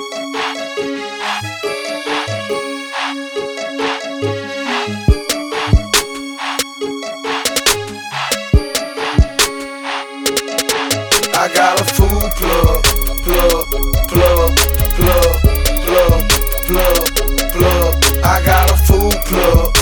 I got a food plug. I got a food plug.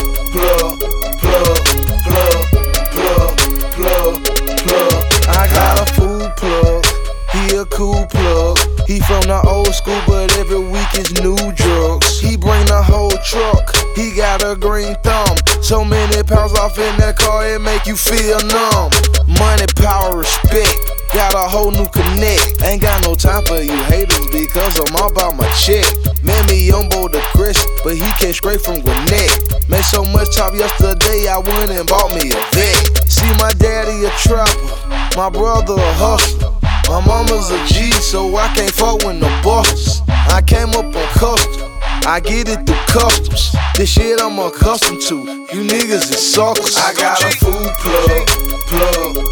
I got a food plug. He a cool plug. He from the old school, but every week is new drugs. He bring the whole truck. He got a green thumb. So many pounds off in that car, it make you feel numb. Money, power, respect. Got a whole new connect. Ain't got no time for you haters because I'm all about my check. Man, me on board the Chris, but he came straight from Gwinnett. Made so much top yesterday, I went and bought me a vet. See, my daddy a trapper, my brother a hustler. My mama's a G, so I can't fuck with no bosses. I came up on custom, I get it through customs. This shit I'm accustomed to, you niggas is suckers. I got a food plug.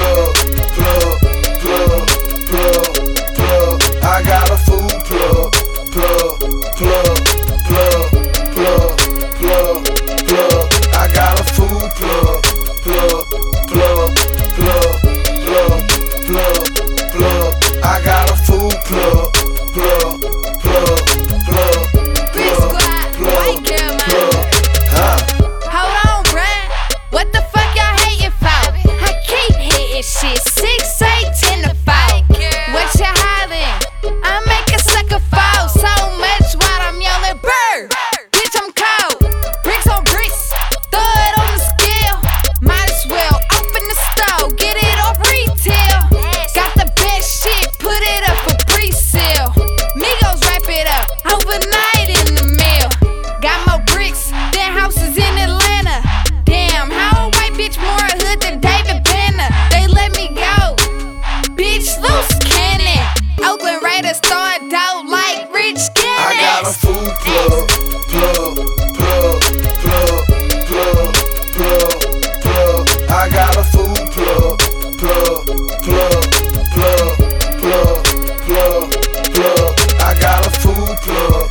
I got a food plug. I got a food plug. I got a food plug. Big squad, white girl, man. Hold on, bruh. What the fuck y'all hating for? I keep hitting shit. 6, 8, 10 to 5. What you hollering? I make a sucker fall so much while I'm yelling brr. Bitch, I'm cold. Bricks on bricks. Throw it on the scale. Might as well open the store. Get it off retail. Got the best shit. Put it up for pre-sale. Migos wrap it up overnight in the mail. Got more bricks than houses in Atlanta. Damn, how a white bitch more hood than David Banner? They let me go. Bitch, loose cannon. Oakland Raiders start out like Rich Gannon. I got a food plug. I got a food plug. I got a food plug.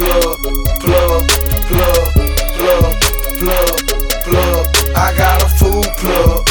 I got a food plug.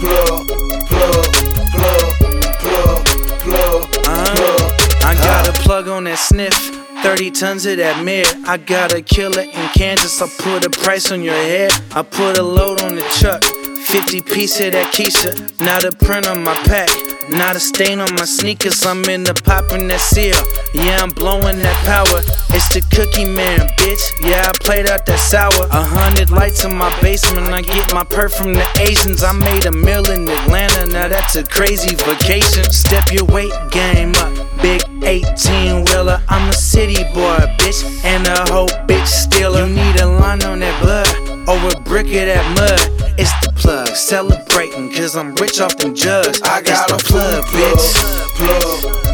I got a plug on that sniff, 30 tons of that mirror. I got a killer in Kansas, I put a price on your head. I put a load on the truck, 50 piece of that Keisha. Not a print on my pack, not a stain on my sneakers. I'm in the poppin' that seal, yeah, I'm blowing that power. It's the Cookie Man, bitch, yeah, I played out that sour. 100 lights in my basement, I get my perk from the Asians. I made $1 million in Atlanta, now that's a crazy vacation. Step your weight game up, big 18-wheeler. I'm a city boy, bitch, and a whole bitch stealer. You need a line on that blood, over a brick of that mud. It's the plug, celebrating, cause I'm rich off them jugs. I got it's a the plug, food bitch. plug.